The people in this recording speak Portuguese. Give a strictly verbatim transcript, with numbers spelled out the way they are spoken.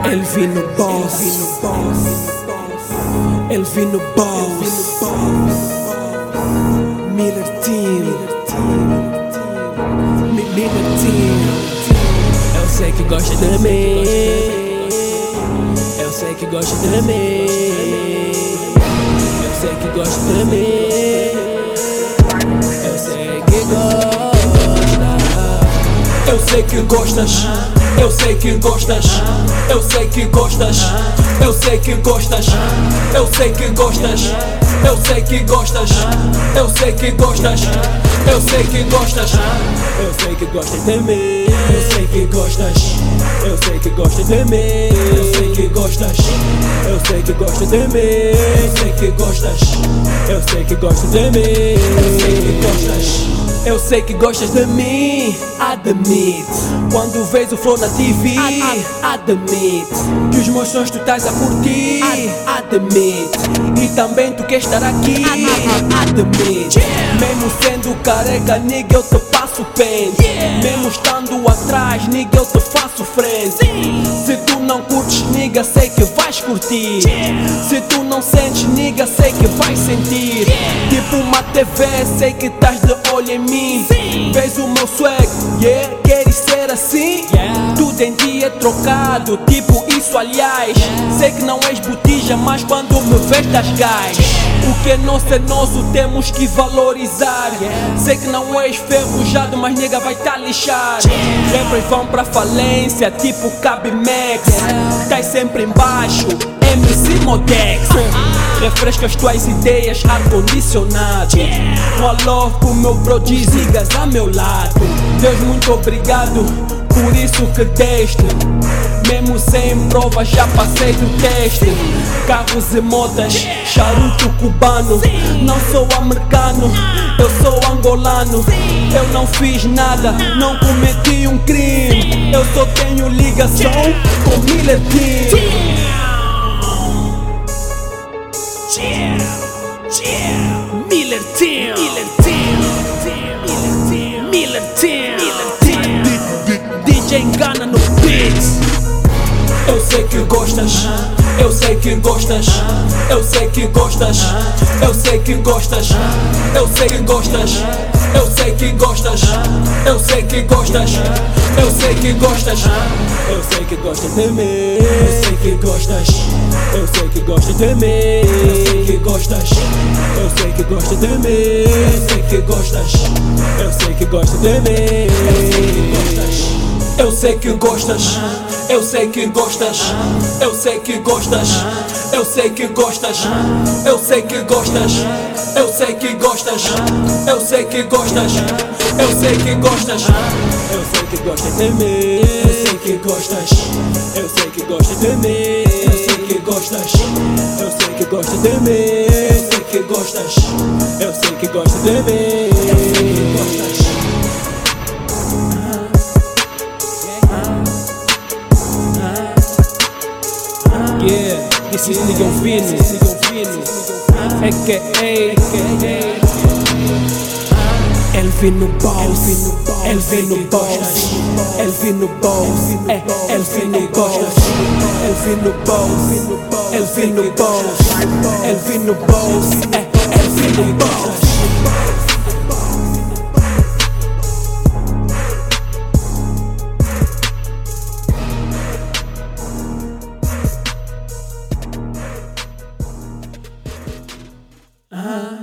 Elvino Boss, Elvino Boss, Miller Team, Miller Team. Eu sei que gosta de mim, eu sei que gosta de mim, eu sei que gosta de mim, eu sei que gosta. Eu sei que gostas, eu sei que gostas, eu sei que gostas, eu sei que gostas, eu sei que gostas, eu sei que gostas, eu sei que gostas, eu sei que gostas, eu sei que gostas de mim, eu sei que gostas, eu sei que gostas de mim, eu sei que gostas, eu sei que gostas de mim, eu sei que gostas, eu sei que gostas de mim, eu sei que gostas. Eu sei que gostas de mim, admit. Quando vês o flow na T V, admit. Que os meus sons tu estás a curtir, admit. E também tu queres estar aqui, admit. Mesmo sendo careca, nigga, eu te passo pente. Mesmo estando atrás, nigga, eu te faço frente. Se tu não curtes, nigga, sei que vais curtir. Se tu não sentes, nigga, sei que vais sentir. Tipo uma T V, sei que estás de olho em mim. Sim. Vês o meu swag, yeah, queres ser assim? Yeah. Tudo em ti é trocado, tipo isso aliás. Yeah. Sei que não és botija, mas quando me vês das gás. Yeah. O que é nosso é nosso, temos que valorizar. Yeah. Sei que não és ferrujado, mas nega vai tá lixar. Yeah. Rappers vão pra falência, tipo Cabe Max. Yeah. Tá sempre embaixo, M C Modex. Refresca as tuas ideias, ar-condicionado. Um alô pro meu bro Zigas a meu lado. Deus, muito obrigado por isso que deste. Mesmo sem prova já passei do teste. Carros e motas, charuto cubano. Não sou americano, eu sou angolano. Eu não fiz nada, não cometi um crime. Eu só tenho ligação com Miller Team. Yeah, yeah. Miller Team, Miller Team, Miller Team, Miller Team, D J Engana no beats. Eu sei que gostas, eu sei que gostas, eu sei que gostas, eu sei que gostas, eu sei que gostas, eu sei que gostas, eu sei que gostas, eu sei que gostas, eu sei que gostas de mim, eu sei que gostas, eu sei que gostas de mim, eu sei que gostas, eu sei que gostas de mim, eu sei que gostas, eu sei que gostas de mim, eu sei que gostas. Eu sei que gostas, eu sei que gostas, eu sei que gostas, eu sei que gostas, eu sei que gostas, eu sei que gostas, eu sei que gostas, eu sei que gostas de mim, eu sei que gostas, eu sei que gostas de mim, eu sei que gostas, eu sei que gostas de mim, eu sei que gostas, eu sei que gostas de mim, eu sei que gostas. Yeah, this is Nigga Vini, A K A Elvino Boss, Elvino Boss, Elvino Boss, é Elvino Boss, Elvino Boss, Elvino Boss, Elvino Boss, é Elvino Boss. Ah.